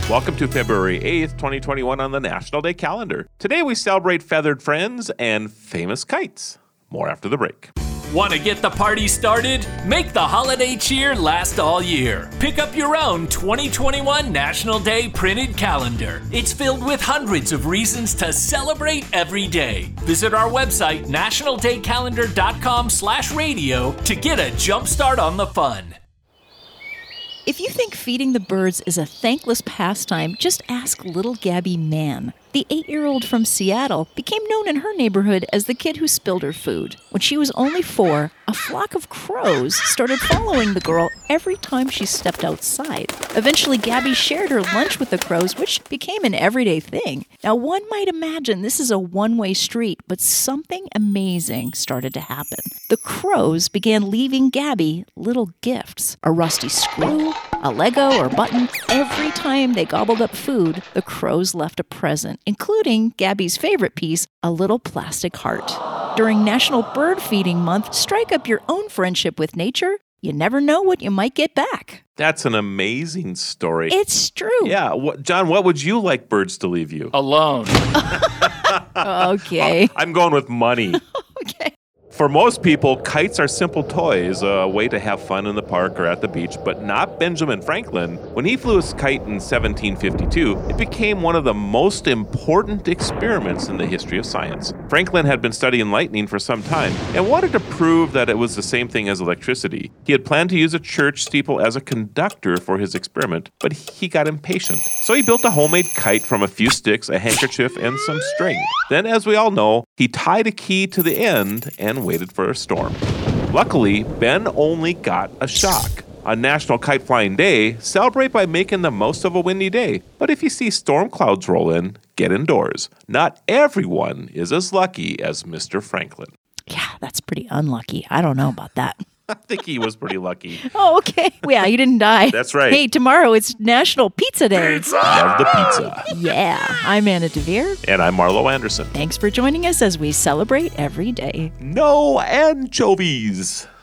Welcome to February 8th, 2021 on the National Day calendar. Today we celebrate feathered friends and famous kites. More after the break. Want to get the party started? Make the holiday cheer last all year. Pick up your own 2021 National Day printed calendar. It's filled with hundreds of reasons to celebrate every day. Visit our website, nationaldaycalendar.com/radio to get a jump start on the fun. If you think feeding the birds is a thankless pastime, just ask little Gabby Mann. The 8-year-old from Seattle became known in her neighborhood as the kid who spilled her food. When she was only 4, a flock of crows started following the girl every time she stepped outside. Eventually, Gabby shared her lunch with the crows, which became an everyday thing. Now, one might imagine this is a one-way street, but something amazing started to happen. The crows began leaving Gabby little gifts. A rusty screw, a Lego or button. Every time they gobbled up food, the crows left a present, including Gabby's favorite piece, a little plastic heart. During National Bird Feeding Month, strike up your own friendship with nature. You never know what you might get back. That's an amazing story. It's true. Yeah. John, what would you like birds to leave you? Alone. Okay. I'm going with money. Okay. For most people, kites are simple toys, a way to have fun in the park or at the beach, but not Benjamin Franklin. When he flew his kite in 1752, it became one of the most important experiments in the history of science. Franklin had been studying lightning for some time and wanted to prove that it was the same thing as electricity. He had planned to use a church steeple as a conductor for his experiment, but he got impatient. So he built a homemade kite from a few sticks, a handkerchief, and some string. Then, as we all know, he tied a key to the end and waited for a storm. Luckily, Ben only got a shock. On National Kite Flying Day, celebrate by making the most of a windy day. But if you see storm clouds roll in, get indoors. Not everyone is as lucky as Mr. Franklin. Yeah, that's pretty unlucky. I don't know about that. I think he was pretty lucky. Oh, okay. Well, yeah, he didn't die. That's right. Hey, tomorrow it's National Pizza Day. Love the pizza. Yeah. I'm Anna DeVere. And I'm Marlo Anderson. Thanks for joining us as we celebrate every day. No anchovies.